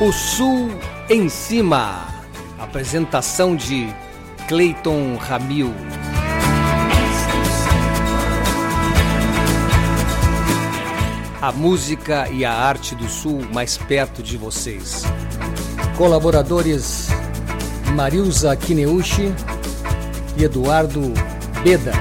O Sul em Cima. Apresentação de Cleiton Ramil. A música e a arte do Sul mais perto de vocês. Colaboradores Marilza Kineuchi e Eduardo Beda.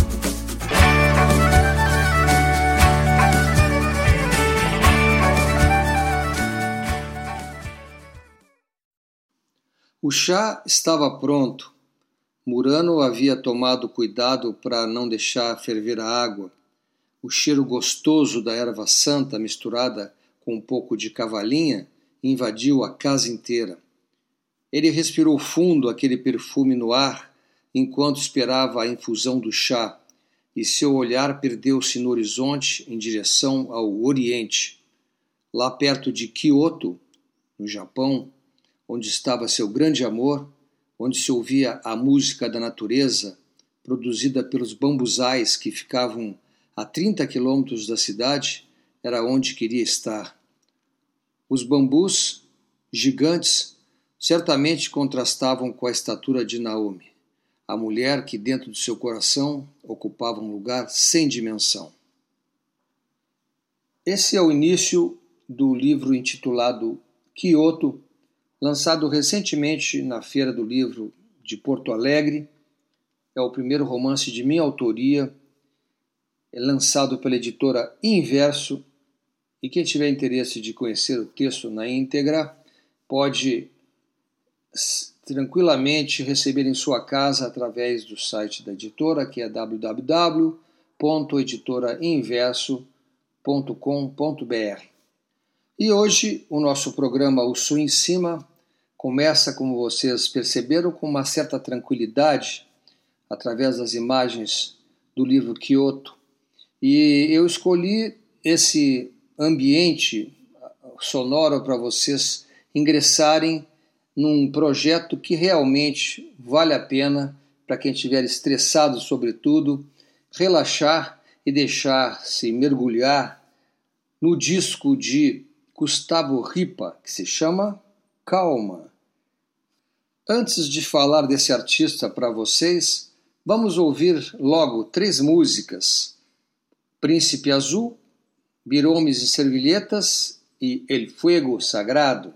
O chá estava pronto. Murano havia tomado cuidado para não deixar ferver a água. O cheiro gostoso da erva santa misturada com um pouco de cavalinha invadiu a casa inteira. Ele respirou fundo aquele perfume no ar enquanto esperava a infusão do chá, e seu olhar perdeu-se no horizonte em direção ao Oriente. Lá perto de Kyoto, no Japão, onde estava seu grande amor, onde se ouvia a música da natureza, produzida pelos bambuzais que ficavam a 30 quilômetros da cidade, era onde queria estar. Os bambus, gigantes, certamente contrastavam com a estatura de Naomi, a mulher que dentro de seu coração ocupava um lugar sem dimensão. Esse é o início do livro intitulado Kyoto, lançado recentemente na Feira do Livro de Porto Alegre. É o primeiro romance de minha autoria, é lançado pela editora Inverso, e quem tiver interesse de conhecer o texto na íntegra pode tranquilamente receber em sua casa através do site da editora, que é www.editorainverso.com.br. E hoje o nosso programa O Sul em Cima começa, como vocês perceberam, com uma certa tranquilidade, através das imagens do livro Kyoto. E eu escolhi esse ambiente sonoro para vocês ingressarem num projeto que realmente vale a pena para quem estiver estressado, sobretudo, relaxar e deixar-se mergulhar no disco de Gustavo Ripa, que se chama Calma. Antes de falar desse artista para vocês, vamos ouvir logo 3 músicas: Príncipe Azul, Biromes e Servilhetas e El Fuego Sagrado.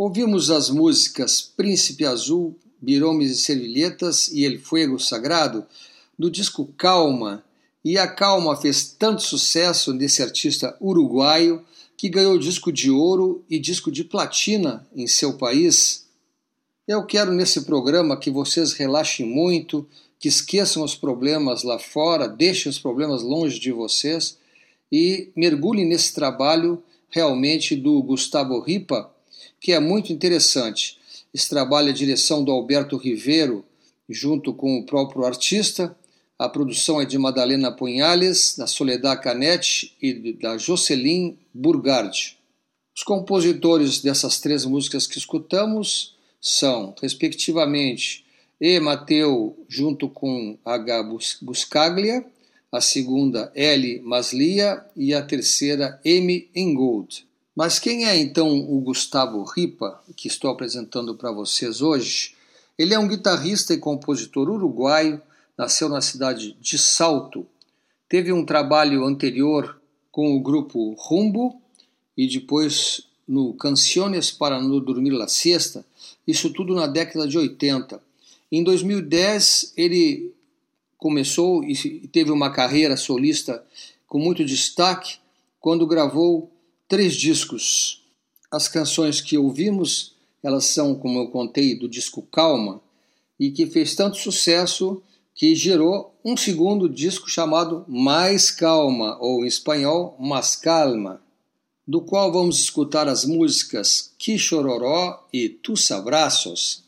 Ouvimos as músicas Príncipe Azul, Biromes e Servilhetas e El Fuego Sagrado, do disco Calma, e a Calma fez tanto sucesso desse artista uruguaio que ganhou disco de ouro e disco de platina em seu país. Eu quero nesse programa que vocês relaxem muito, que esqueçam os problemas lá fora, deixem os problemas longe de vocês e mergulhem nesse trabalho realmente do Gustavo Ripa, que é muito interessante. Esse trabalho é a direção do Alberto Ribeiro, junto com o próprio artista. A produção é de Madalena Punhales, da Soledad Canetti e da Jocelyn Burgard. Os compositores dessas três músicas que escutamos são, respectivamente, E. Mateu, junto com H. Buscaglia, a segunda L. Maslia e a terceira M. Ingold. Mas quem é então o Gustavo Ripa, que estou apresentando para vocês hoje? Ele é um guitarrista e compositor uruguaio, nasceu na cidade de Salto, teve um trabalho anterior com o grupo Rumbo e depois no Canciones para no Dormir la Siesta, isso tudo na década de 80. Em 2010 ele começou e teve uma carreira solista com muito destaque quando gravou 3 discos. As canções que ouvimos, elas são, como eu contei, do disco Calma, e que fez tanto sucesso que gerou um segundo disco chamado Mais Calma, ou em espanhol, Más Calma, do qual vamos escutar as músicas Que Chororó e Tus Abraços.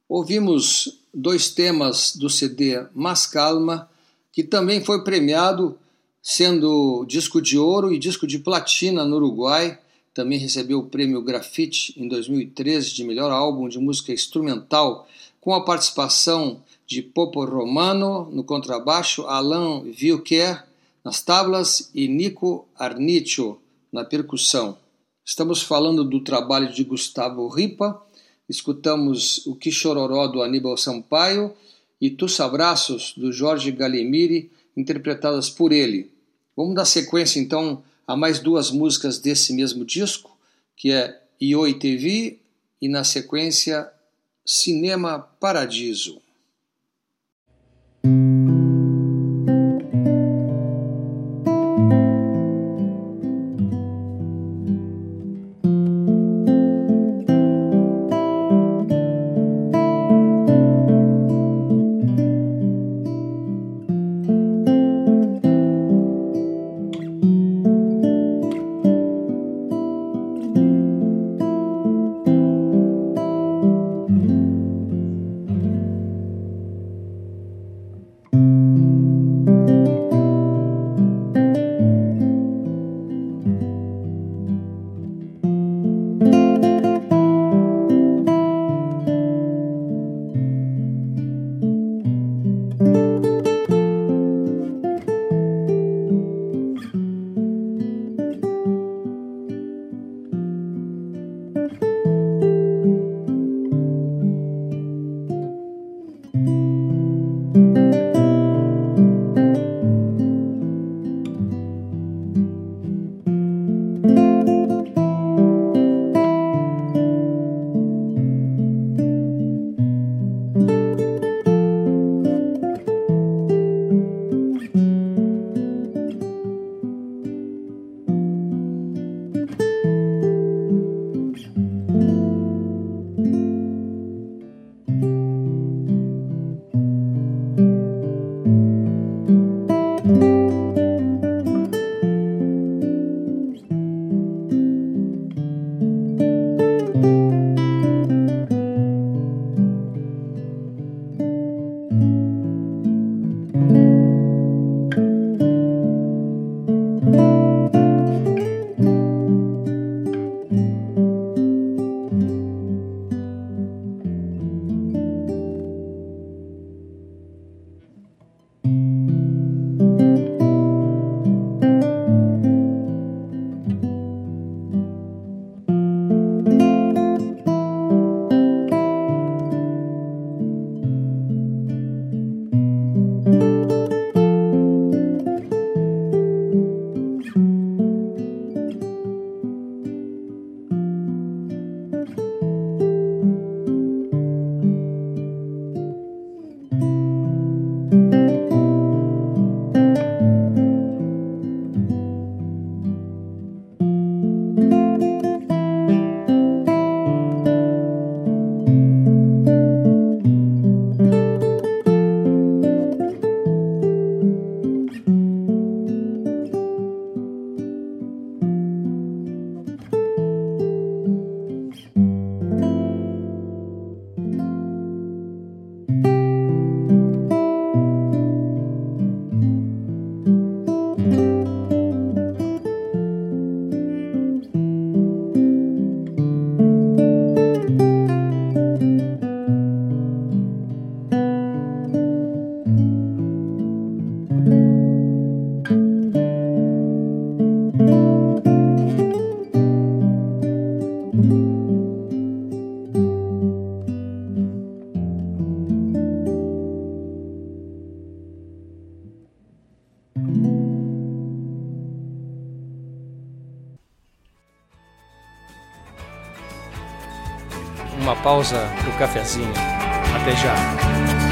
Ouvimos 2 temas do CD Mas Calma, que também foi premiado sendo disco de ouro e disco de platina no Uruguai. Também recebeu o prêmio Grafite em 2013 de melhor álbum de música instrumental, com a participação de Popo Romano no contrabaixo, Alain Vilquer nas tablas e Nico Arnicio na percussão. Estamos falando do trabalho de Gustavo Ripa, escutamos o Que Chororó do Aníbal Sampaio e Tus Abraços do Jorge Galimiri, interpretadas por ele. Vamos dar sequência então a mais 2 músicas desse mesmo disco, que é Io TV e na sequência Cinema Paradiso. Uma pausa pro cafezinho. Até já.